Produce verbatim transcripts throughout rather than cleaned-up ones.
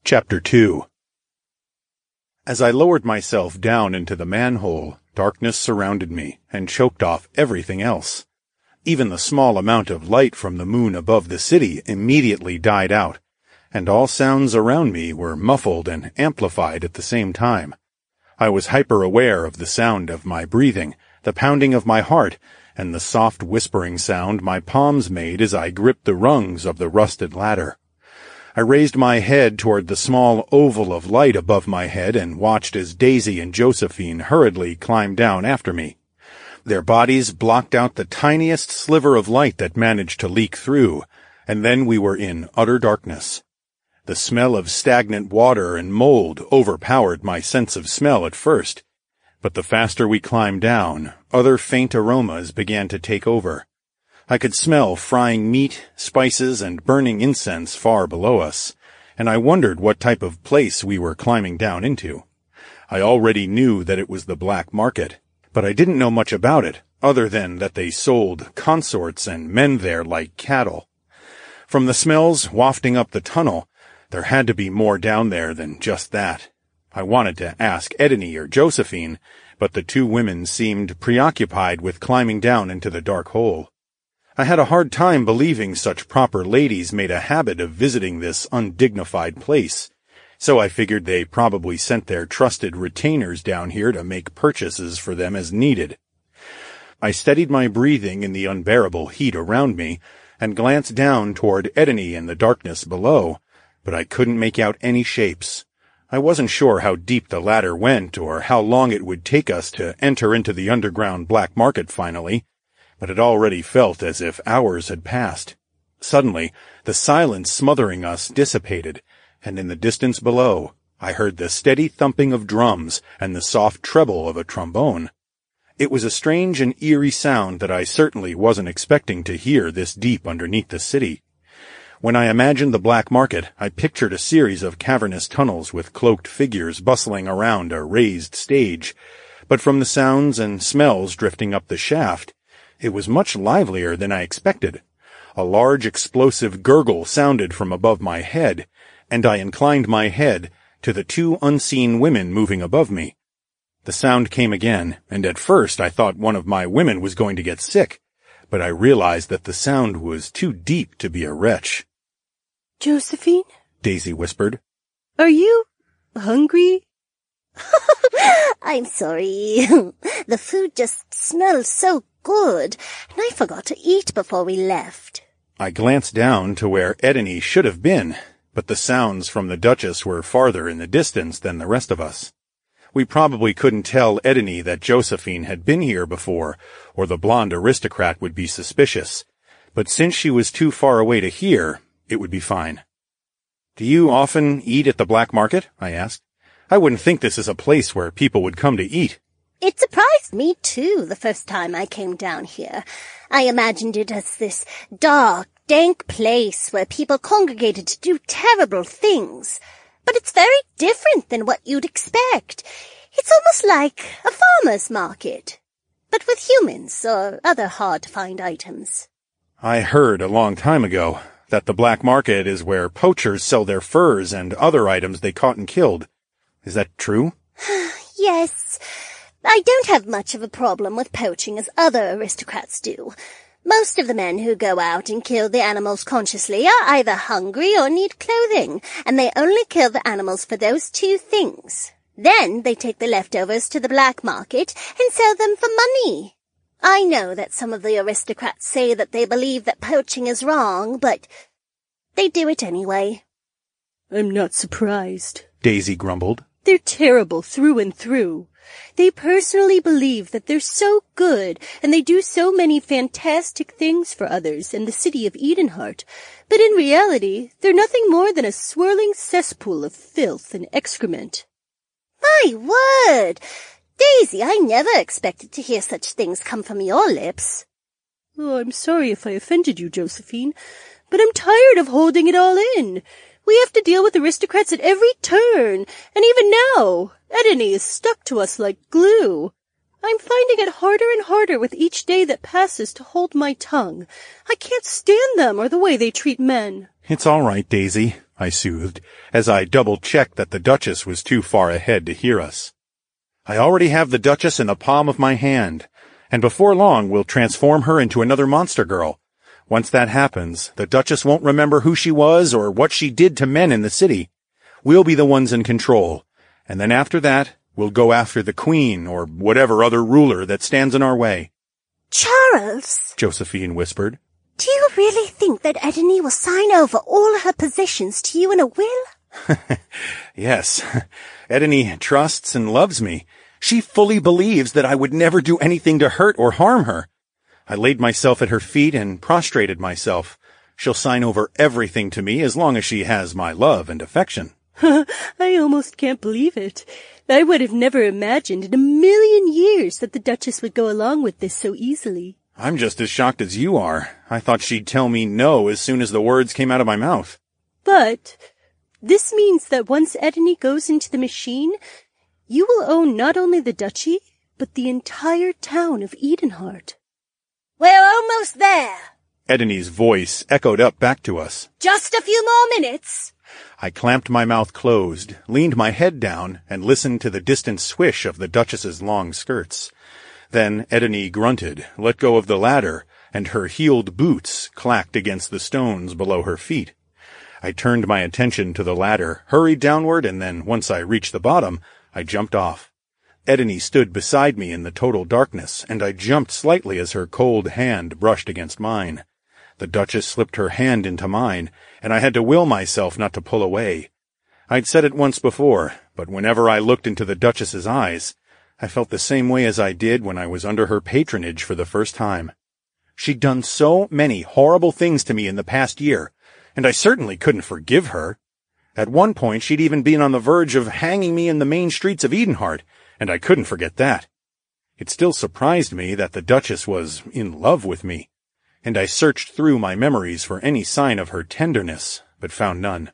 Chapter two. As I lowered myself down into the manhole, darkness surrounded me and choked off everything else. Even the small amount of light from the moon above the city immediately died out, and all sounds around me were muffled and amplified at the same time. I was hyper-aware of the sound of my breathing, the pounding of my heart, and the soft whispering sound my palms made as I gripped the rungs of the rusted ladder. I raised my head toward the small oval of light above my head and watched as Daisy and Josephine hurriedly climbed down after me. Their bodies blocked out the tiniest sliver of light that managed to leak through, and then we were in utter darkness. The smell of stagnant water and mold overpowered my sense of smell at first, but the faster we climbed down, other faint aromas began to take over. I could smell frying meat, spices, and burning incense far below us, and I wondered what type of place we were climbing down into. I already knew that it was the black market, but I didn't know much about it, other than that they sold consorts and men there like cattle. From the smells wafting up the tunnel, there had to be more down there than just that. I wanted to ask Edney or Josephine, but the two women seemed preoccupied with climbing down into the dark hole. I had a hard time believing such proper ladies made a habit of visiting this undignified place, so I figured they probably sent their trusted retainers down here to make purchases for them as needed. I steadied my breathing in the unbearable heat around me, and glanced down toward Edney in the darkness below, but I couldn't make out any shapes. I wasn't sure how deep the ladder went or how long it would take us to enter into the underground black market finally, but it already felt as if hours had passed. Suddenly, the silence smothering us dissipated, and in the distance below, I heard the steady thumping of drums and the soft treble of a trombone. It was a strange and eerie sound that I certainly wasn't expecting to hear this deep underneath the city. When I imagined the black market, I pictured a series of cavernous tunnels with cloaked figures bustling around a raised stage, but from the sounds and smells drifting up the shaft, it was much livelier than I expected. A large explosive gurgle sounded from above my head, and I inclined my head to the two unseen women moving above me. The sound came again, and at first I thought one of my women was going to get sick, but I realized that the sound was too deep to be a retch. "Josephine?" Daisy whispered. "Are you hungry?" "I'm sorry. The food just smells so good, and I forgot to eat before we left." I glanced down to where Edney should have been, but the sounds from the Duchess were farther in the distance than the rest of us. We probably couldn't tell Edney that Josephine had been here before, or the blonde aristocrat would be suspicious, but since she was too far away to hear, it would be fine. "Do you often eat at the black market?" I asked. "I wouldn't think this is a place where people would come to eat." It surprised me, too, the first time I came down here. I imagined it as this dark, dank place where people congregated to do terrible things. But it's very different than what you'd expect. It's almost like a farmer's market, but with humans or other hard-to-find items. I heard a long time ago that the black market is where poachers sell their furs and other items they caught and killed. Is that true? Yes. I don't have much of a problem with poaching as other aristocrats do. Most of the men who go out and kill the animals consciously are either hungry or need clothing, and they only kill the animals for those two things. Then they take the leftovers to the black market and sell them for money. I know that some of the aristocrats say that they believe that poaching is wrong, but they do it anyway. "I'm not surprised," Daisy grumbled. "They're terrible through and through. They personally believe that they're so good, and they do so many fantastic things for others in the city of Edenheart, but in reality, they're nothing more than a swirling cesspool of filth and excrement." My word! Daisy, I never expected to hear such things come from your lips. "Oh, I'm sorry if I offended you, Josephine, but I'm tired of holding it all in. We have to deal with aristocrats at every turn, and even now, Edney is stuck to us like glue. I'm finding it harder and harder with each day that passes to hold my tongue. I can't stand them or the way they treat men." "It's all right, Daisy. I soothed, as I double-checked that the Duchess was too far ahead to hear us. I already have the Duchess in the palm of my hand, and before long we'll transform her into another monster girl. Once that happens, the Duchess won't remember who she was or what she did to men in the city. We'll be the ones in control, and then after that, we'll go after the Queen or whatever other ruler that stands in our way. Charles, Josephine whispered. Do you really think that Edeny will sign over all her possessions to you in a will? Yes. Edeny trusts and loves me. She fully believes that I would never do anything to hurt or harm her. I laid myself at her feet and prostrated myself. She'll sign over everything to me as long as she has my love and affection. I almost can't believe it. I would have never imagined in a million years that the Duchess would go along with this so easily. I'm just as shocked as you are. I thought she'd tell me no as soon as the words came out of my mouth. But this means that once Edeny goes into the machine, you will own not only the duchy, but the entire town of Edenheart. We're almost there. Edeny's voice echoed up back to us. Just a few more minutes. I clamped my mouth closed, leaned my head down, and listened to the distant swish of the Duchess's long skirts. Then Edeny grunted, let go of the ladder, and her heeled boots clacked against the stones below her feet. I turned my attention to the ladder, hurried downward, and then, once I reached the bottom, I jumped off. Edeny stood beside me in the total darkness, and I jumped slightly as her cold hand brushed against mine. The Duchess slipped her hand into mine, and I had to will myself not to pull away. I'd said it once before, but whenever I looked into the Duchess's eyes, I felt the same way as I did when I was under her patronage for the first time. She'd done so many horrible things to me in the past year, and I certainly couldn't forgive her. At one point she'd even been on the verge of hanging me in the main streets of Edenheart, and I couldn't forget that. It still surprised me that the Duchess was in love with me, and I searched through my memories for any sign of her tenderness, but found none.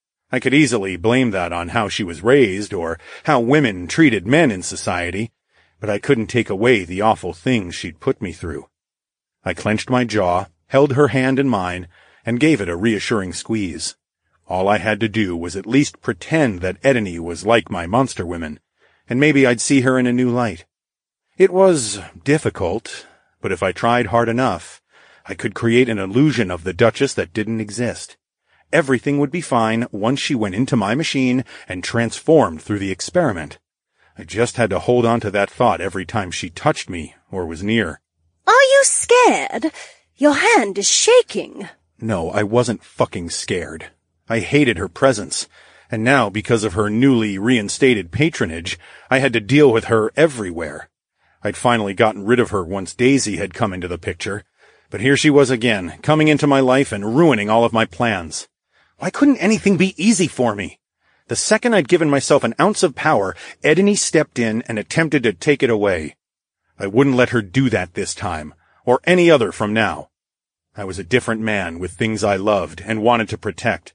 I could easily blame that on how she was raised or how women treated men in society, but I couldn't take away the awful things she'd put me through. I clenched my jaw, held her hand in mine, and gave it a reassuring squeeze. All I had to do was at least pretend that Edeny was like my monster women, and maybe I'd see her in a new light. It was difficult, but if I tried hard enough, I could create an illusion of the Duchess that didn't exist. Everything would be fine once she went into my machine and transformed through the experiment. I just had to hold on to that thought every time she touched me or was near. Are you scared? Your hand is shaking. No, I wasn't fucking scared. I hated her presence, and now, because of her newly reinstated patronage, I had to deal with her everywhere. I'd finally gotten rid of her once Daisy had come into the picture, but here she was again, coming into my life and ruining all of my plans. Why couldn't anything be easy for me? The second I'd given myself an ounce of power, Edeny stepped in and attempted to take it away. I wouldn't let her do that this time, or any other from now. I was a different man with things I loved and wanted to protect.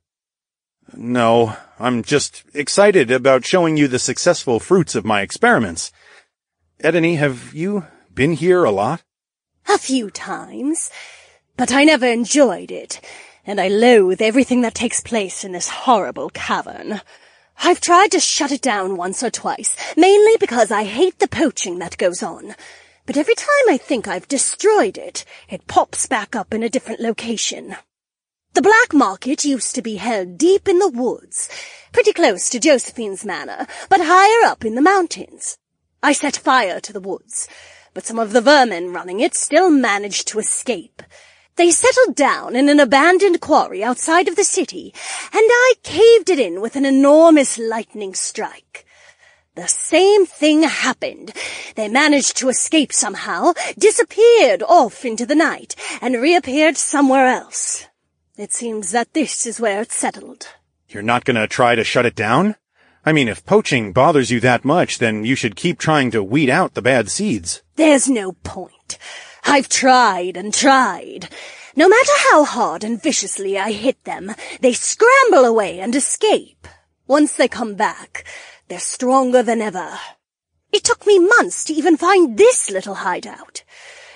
No, I'm just excited about showing you the successful fruits of my experiments. Edeny, have you been here a lot? A few times, but I never enjoyed it, and I loathe everything that takes place in this horrible cavern. I've tried to shut it down once or twice, mainly because I hate the poaching that goes on. But every time I think I've destroyed it, it pops back up in a different location. The black market used to be held deep in the woods, pretty close to Josephine's manor, but higher up in the mountains. I set fire to the woods, but some of the vermin running it still managed to escape. They settled down in an abandoned quarry outside of the city, and I caved it in with an enormous lightning strike. The same thing happened. They managed to escape somehow, disappeared off into the night, and reappeared somewhere else. It seems that this is where it's settled. You're not gonna try to shut it down? I mean, if poaching bothers you that much, then you should keep trying to weed out the bad seeds. There's no point. I've tried and tried. No matter how hard and viciously I hit them, they scramble away and escape. Once they come back, they're stronger than ever. It took me months to even find this little hideout.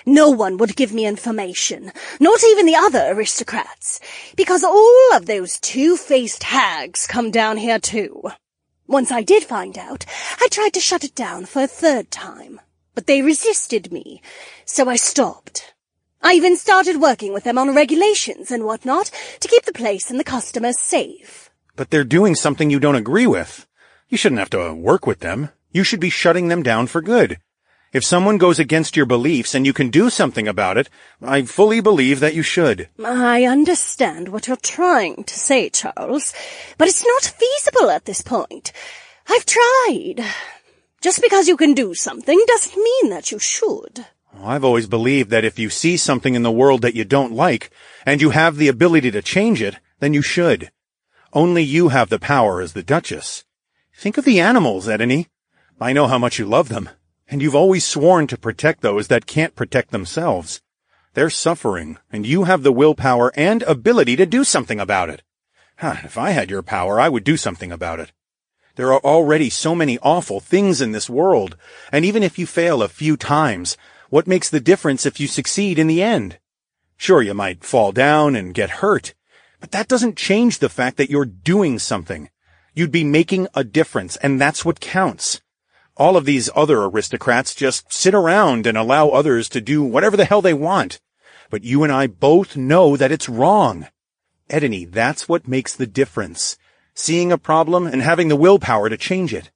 No one would give me information, not even the other aristocrats, because all of those two-faced hags come down here too. Once I did find out, I tried to shut it down for a third time, but they resisted me, so I stopped. I even started working with them on regulations and whatnot to keep the place and the customers safe. But they're doing something you don't agree with. You shouldn't have to work with them. You should be shutting them down for good. If someone goes against your beliefs and you can do something about it, I fully believe that you should. I understand what you're trying to say, Charles, but it's not feasible at this point. I've tried. Just because you can do something doesn't mean that you should. I've always believed that if you see something in the world that you don't like, and you have the ability to change it, then you should. Only you have the power as the Duchess. Think of the animals, Edeny. I know how much you love them. And you've always sworn to protect those that can't protect themselves. They're suffering, and you have the willpower and ability to do something about it. Huh, if I had your power, I would do something about it. There are already so many awful things in this world, and even if you fail a few times, what makes the difference if you succeed in the end? Sure, you might fall down and get hurt, but that doesn't change the fact that you're doing something. You'd be making a difference, and that's what counts. All of these other aristocrats just sit around and allow others to do whatever the hell they want. But you and I both know that it's wrong. Edeny, that's what makes the difference. Seeing a problem and having the willpower to change it.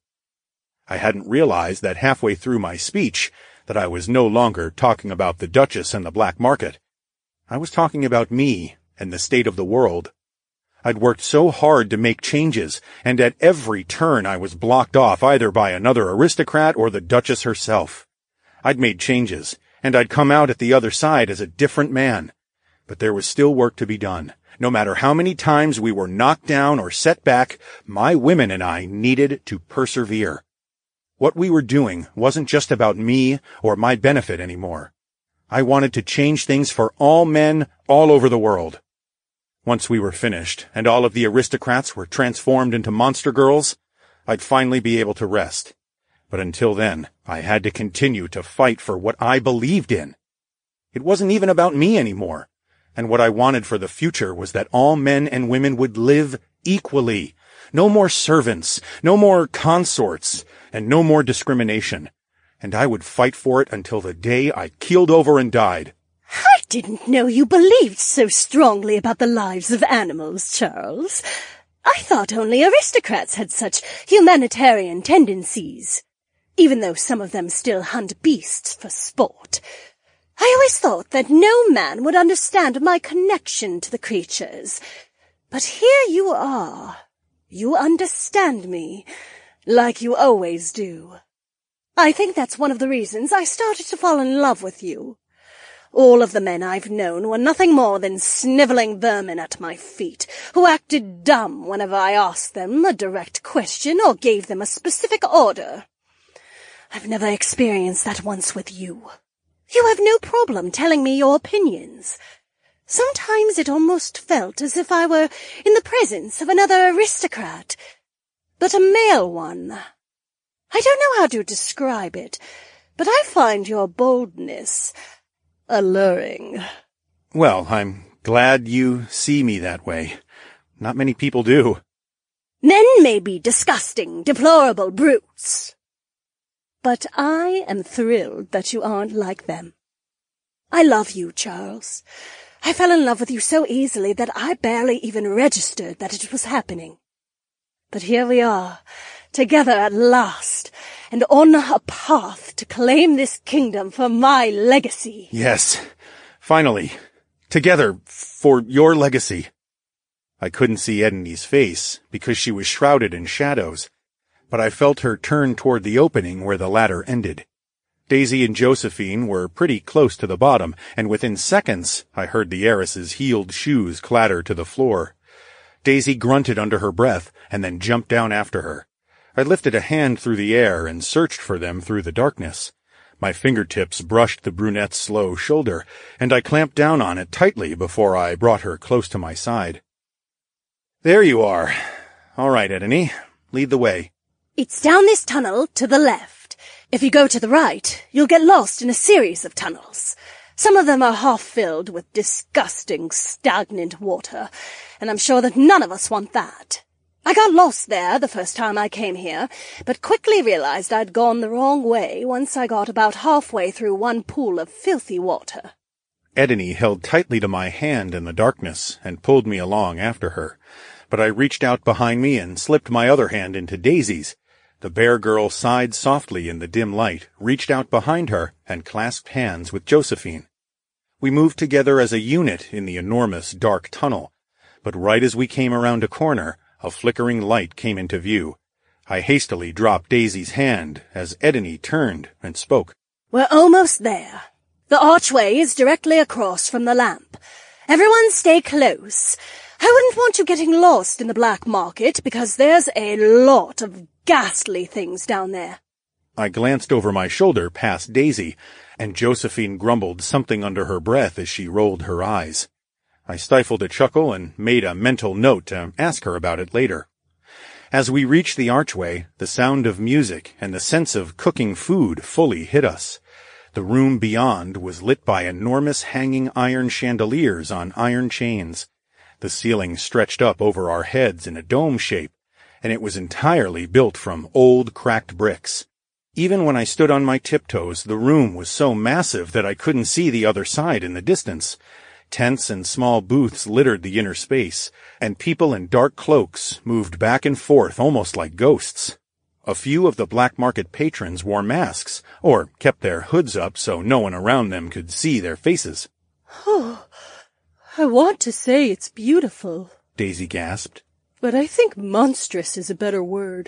I hadn't realized that halfway through my speech that I was no longer talking about the Duchess and the black market. I was talking about me and the state of the world. I'd worked so hard to make changes, and at every turn I was blocked off either by another aristocrat or the Duchess herself. I'd made changes, and I'd come out at the other side as a different man. But there was still work to be done. No matter how many times we were knocked down or set back, my women and I needed to persevere. What we were doing wasn't just about me or my benefit anymore. I wanted to change things for all men all over the world. Once we were finished, and all of the aristocrats were transformed into monster girls, I'd finally be able to rest. But until then, I had to continue to fight for what I believed in. It wasn't even about me anymore, and what I wanted for the future was that all men and women would live equally. No more servants, no more consorts, and no more discrimination. And I would fight for it until the day I keeled over and died. I didn't know you believed so strongly about the lives of animals, Charles. I thought only aristocrats had such humanitarian tendencies, even though some of them still hunt beasts for sport. I always thought that no man would understand my connection to the creatures. But here you are. You understand me, like you always do. I think that's one of the reasons I started to fall in love with you. All of the men I've known were nothing more than snivelling vermin at my feet, who acted dumb whenever I asked them a direct question or gave them a specific order. I've never experienced that once with you. You have no problem telling me your opinions. Sometimes it almost felt as if I were in the presence of another aristocrat, but a male one. I don't know how to describe it, but I find your boldness alluring. Well, I'm glad you see me that way. Not many people do. Men may be disgusting, deplorable brutes, but I am thrilled that you aren't like them. I love you, Charles. I fell in love with you so easily that I barely even registered that it was happening. But here we are, together at last, and on a path to claim this kingdom for my legacy. Yes, finally. Together, for your legacy. I couldn't see Edeny's face, because she was shrouded in shadows, but I felt her turn toward the opening where the ladder ended. Daisy and Josephine were pretty close to the bottom, and within seconds I heard the heiress's heeled shoes clatter to the floor. Daisy grunted under her breath, and then jumped down after her. I lifted a hand through the air and searched for them through the darkness. My fingertips brushed the brunette's slow shoulder, and I clamped down on it tightly before I brought her close to my side. There you are. All right, Edeny, lead the way. It's down this tunnel to the left. If you go to the right, you'll get lost in a series of tunnels. Some of them are half-filled with disgusting, stagnant water, and I'm sure that none of us want that. I got lost there the first time I came here, but quickly realized I'd gone the wrong way once I got about halfway through one pool of filthy water. Edeni held tightly to my hand in the darkness and pulled me along after her, but I reached out behind me and slipped my other hand into Daisy's. The bear girl sighed softly in the dim light, reached out behind her, and clasped hands with Josephine. We moved together as a unit in the enormous dark tunnel, but right as we came around a corner, a flickering light came into view. I hastily dropped Daisy's hand as Edeni turned and spoke. We're almost there. The archway is directly across from the lamp. Everyone stay close. I wouldn't want you getting lost in the black market because there's a lot of ghastly things down there. I glanced over my shoulder past Daisy, and Josephine grumbled something under her breath as she rolled her eyes. I stifled a chuckle and made a mental note to ask her about it later. As we reached the archway, the sound of music and the sense of cooking food fully hit us. The room beyond was lit by enormous hanging iron chandeliers on iron chains. The ceiling stretched up over our heads in a dome shape, and it was entirely built from old, cracked bricks. Even when I stood on my tiptoes, the room was so massive that I couldn't see the other side in the distance. Tents and small booths littered the inner space, and people in dark cloaks moved back and forth almost like ghosts. A few of the black market patrons wore masks, or kept their hoods up so no one around them could see their faces. Oh, I want to say it's beautiful, Daisy gasped. But I think monstrous is a better word.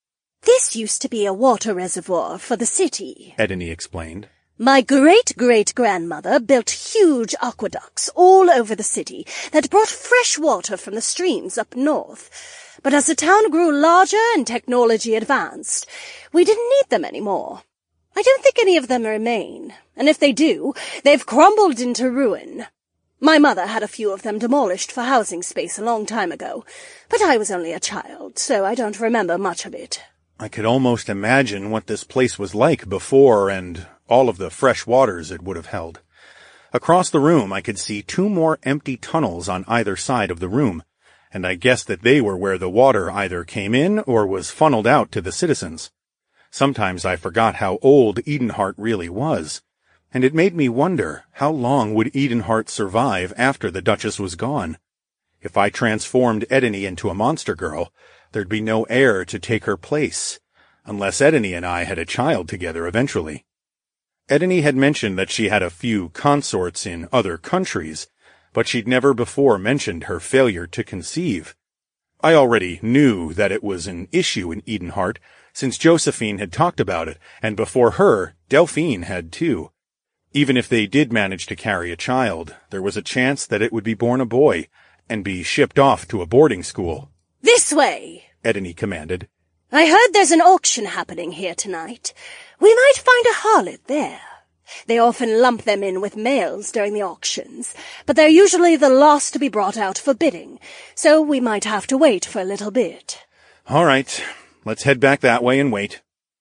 This used to be a water reservoir for the city, Edeni explained. My great-great-grandmother built huge aqueducts all over the city that brought fresh water from the streams up north. But as the town grew larger and technology advanced, we didn't need them anymore. I don't think any of them remain, and if they do, they've crumbled into ruin. My mother had a few of them demolished for housing space a long time ago, but I was only a child, so I don't remember much of it. I could almost imagine what this place was like before and all of the fresh waters it would have held. Across the room I could see two more empty tunnels on either side of the room, and I guessed that they were where the water either came in or was funneled out to the citizens. Sometimes I forgot how old Edenheart really was, and it made me wonder how long would Edenheart survive after the Duchess was gone. If I transformed Edeni into a monster girl, there'd be no heir to take her place, unless Edeni and I had a child together eventually. Edeni had mentioned that she had a few consorts in other countries, but she'd never before mentioned her failure to conceive. I already knew that it was an issue in Edenheart, since Josephine had talked about it, and before her, Delphine had too. Even if they did manage to carry a child, there was a chance that it would be born a boy, and be shipped off to a boarding school. This way, Edeni commanded. I heard there's an auction happening here tonight. We might find a harlot there. They often lump them in with males during the auctions, but they're usually the last to be brought out for bidding, so we might have to wait for a little bit. All right, let's head back that way and wait.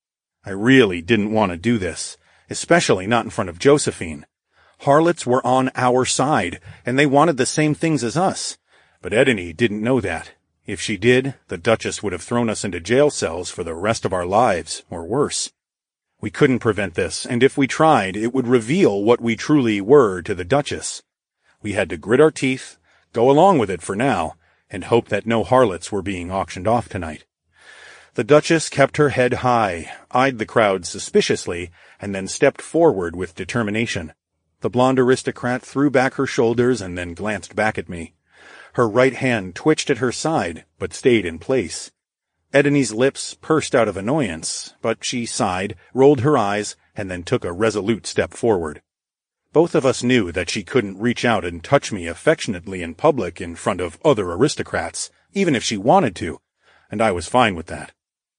I really didn't want to do this, especially not in front of Josephine. Harlots were on our side, and they wanted the same things as us, but Edeni didn't know that. If she did, the Duchess would have thrown us into jail cells for the rest of our lives, or worse. We couldn't prevent this, and if we tried, it would reveal what we truly were to the Duchess. We had to grit our teeth, go along with it for now, and hope that no harlots were being auctioned off tonight. The Duchess kept her head high, eyed the crowd suspiciously, and then stepped forward with determination. The blonde aristocrat threw back her shoulders and then glanced back at me. Her right hand twitched at her side, but stayed in place. Edeni's lips pursed out of annoyance, but she sighed, rolled her eyes, and then took a resolute step forward. Both of us knew that she couldn't reach out and touch me affectionately in public in front of other aristocrats, even if she wanted to, and I was fine with that.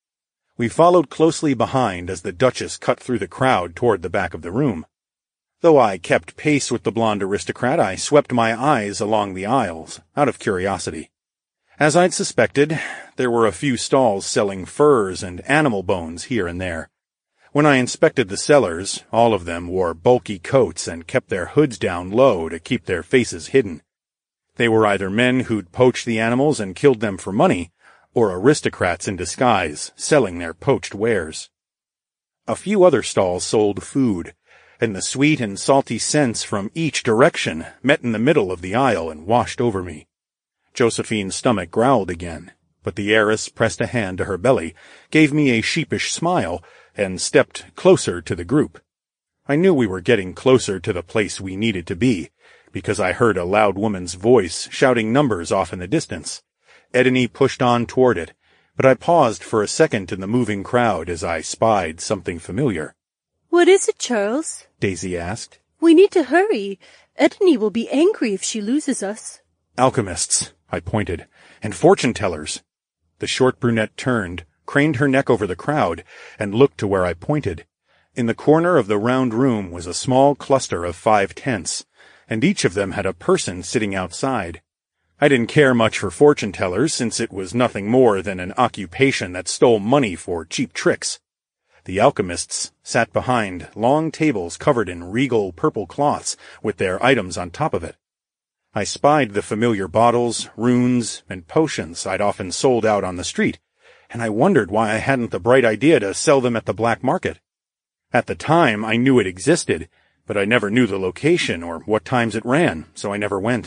We followed closely behind as the Duchess cut through the crowd toward the back of the room. Though I kept pace with the blonde aristocrat, I swept my eyes along the aisles, out of curiosity. As I'd suspected, there were a few stalls selling furs and animal bones here and there. When I inspected the sellers, all of them wore bulky coats and kept their hoods down low to keep their faces hidden. They were either men who'd poached the animals and killed them for money, or aristocrats in disguise, selling their poached wares. A few other stalls sold food, and the sweet and salty scents from each direction met in the middle of the aisle and washed over me. Josephine's stomach growled again, but the heiress pressed a hand to her belly, gave me a sheepish smile, and stepped closer to the group. I knew we were getting closer to the place we needed to be, because I heard a loud woman's voice shouting numbers off in the distance. Edeni pushed on toward it, but I paused for a second in the moving crowd as I spied something familiar. "What is it, Charles?" Daisy asked. "We need to hurry. Edeni will be angry if she loses us." "Alchemists," I pointed, "and fortune-tellers." The short brunette turned, craned her neck over the crowd, and looked to where I pointed. In the corner of the round room was a small cluster of five tents, and each of them had a person sitting outside. I didn't care much for fortune-tellers, since it was nothing more than an occupation that stole money for cheap tricks. The alchemists sat behind long tables covered in regal purple cloths with their items on top of it. I spied the familiar bottles, runes, and potions I'd often sold out on the street, and I wondered why I hadn't the bright idea to sell them at the black market. At the time, I knew it existed, but I never knew the location or what times it ran, so I never went.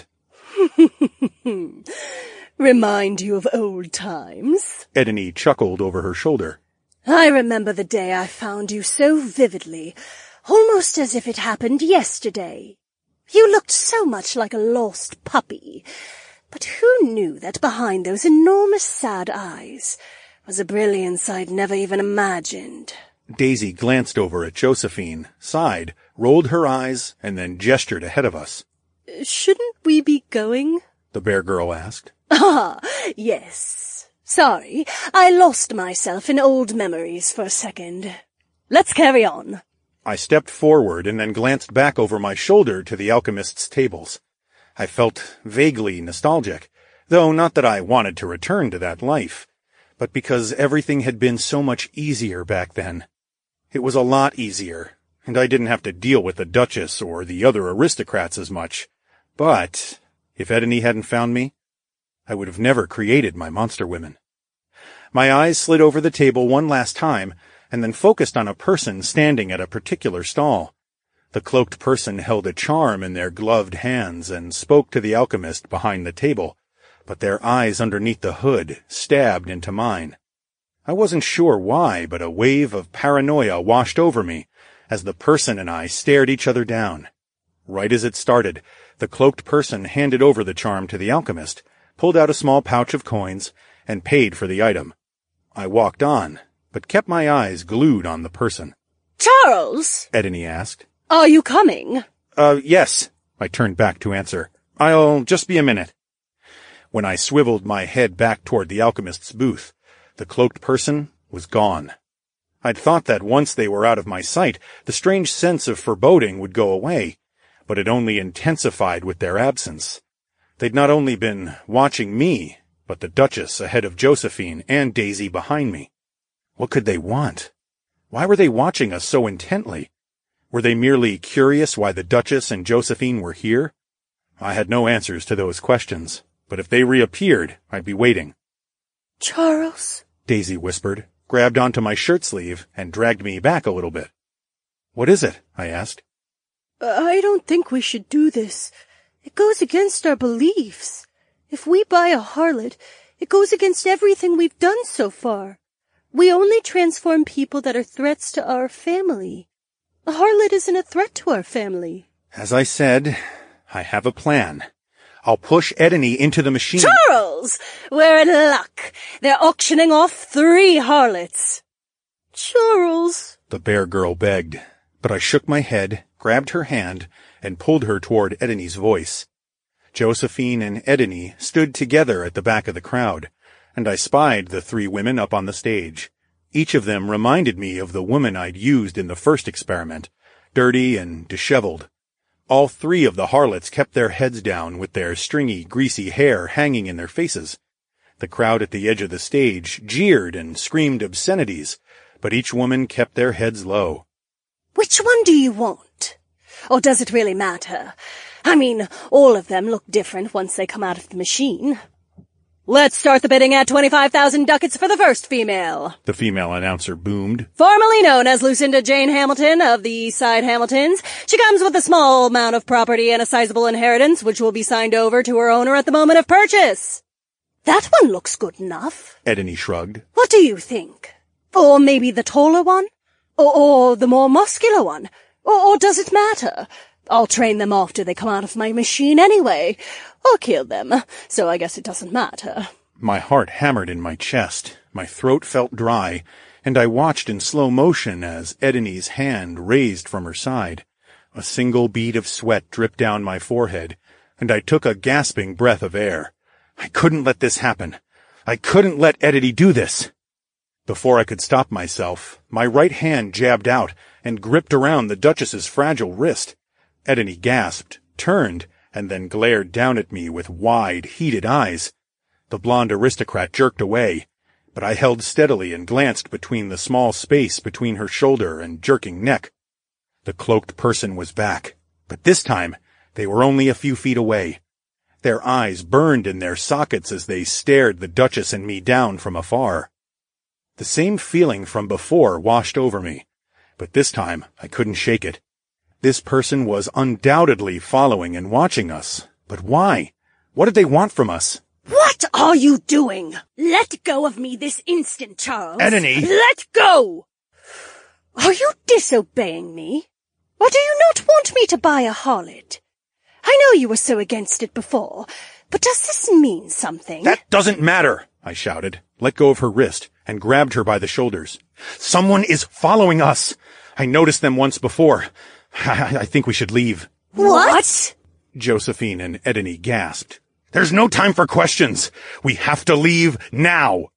"Remind you of old times?" Edeni chuckled over her shoulder. "I remember the day I found you so vividly, almost as if it happened yesterday. You looked so much like a lost puppy. But who knew that behind those enormous sad eyes was a brilliance I'd never even imagined?" Daisy glanced over at Josephine, sighed, rolled her eyes, and then gestured ahead of us. "Shouldn't we be going?" the bear girl asked. "Ah, yes. Sorry, I lost myself in old memories for a second. Let's carry on." I stepped forward and then glanced back over my shoulder to the alchemists' tables. I felt vaguely nostalgic, though not that I wanted to return to that life, but because everything had been so much easier back then. It was a lot easier, and I didn't have to deal with the Duchess or the other aristocrats as much. But if Edeni hadn't found me, I would have never created my monster women. My eyes slid over the table one last time, and then focused on a person standing at a particular stall. The cloaked person held a charm in their gloved hands and spoke to the alchemist behind the table, but their eyes underneath the hood stabbed into mine. I wasn't sure why, but a wave of paranoia washed over me as the person and I stared each other down. Right as it started, the cloaked person handed over the charm to the alchemist, pulled out a small pouch of coins, and paid for the item. I walked on, but kept my eyes glued on the person. "Charles!" Edeni asked. "Are you coming?" Uh, yes, I turned back to answer. I'll just be a minute. When I swiveled my head back toward the alchemist's booth, the cloaked person was gone. I'd thought that once they were out of my sight, the strange sense of foreboding would go away, but it only intensified with their absence. They'd not only been watching me, but the Duchess ahead of Josephine and Daisy behind me. What could they want? Why were they watching us so intently? Were they merely curious why the Duchess and Josephine were here? I had no answers to those questions, but if they reappeared, I'd be waiting. "Charles," Daisy whispered, grabbed onto my shirt sleeve, and dragged me back a little bit. "What is it?" I asked. "I don't think we should do this. It goes against our beliefs. If we buy a harlot, it goes against everything we've done so far. We only transform people that are threats to our family. A harlot isn't a threat to our family." As I said, I have a plan. I'll push Edeni into the machine. "Charles! We're in luck. They're auctioning off three harlots." "Charles!" the bear girl begged, but I shook my head, grabbed her hand, and pulled her toward Edeni's voice. Josephine and Edeni stood together at the back of the crowd, and I spied the three women up on the stage. Each of them reminded me of the woman I'd used in the first experiment, dirty and disheveled. All three of the harlots kept their heads down with their stringy, greasy hair hanging in their faces. The crowd at the edge of the stage jeered and screamed obscenities, but each woman kept their heads low. Which one do you want? Or does it really matter? I mean, all of them look different once they come out of the machine. Let's start the bidding at twenty-five thousand ducats for the first female, the female announcer boomed. Formerly known as Lucinda Jane Hamilton of the East Side Hamiltons, she comes with a small amount of property and a sizable inheritance, which will be signed over to her owner at the moment of purchase. That one looks good enough, Edeni shrugged. What do you think? Or maybe the taller one? Or, or the more muscular one? Or, or does it matter? I'll train them after they come out of my machine anyway, or kill them, so I guess it doesn't matter. My heart hammered in my chest, my throat felt dry, and I watched in slow motion as Edeni's hand raised from her side. A single bead of sweat dripped down my forehead, and I took a gasping breath of air. I couldn't let this happen. I couldn't let Edeni do this. Before I could stop myself, my right hand jabbed out and gripped around the Duchess's fragile wrist. Edeni gasped, turned, and then glared down at me with wide, heated eyes. The blonde aristocrat jerked away, but I held steadily and glanced between the small space between her shoulder and jerking neck. The cloaked person was back, but this time they were only a few feet away. Their eyes burned in their sockets as they stared the Duchess and me down from afar. The same feeling from before washed over me, but this time I couldn't shake it. This person was undoubtedly following and watching us. But why? What did they want from us? What are you doing? Let go of me this instant, Charles. Edeni! Let go! Are you disobeying me? Or do you not want me to buy a harlot? I know you were so against it before, but does this mean something? That doesn't matter, I shouted, let go of her wrist, and grabbed her by the shoulders. Someone is following us. I noticed them once before. I, I think we should leave. What? Josephine and Edeni gasped. There's no time for questions. We have to leave now.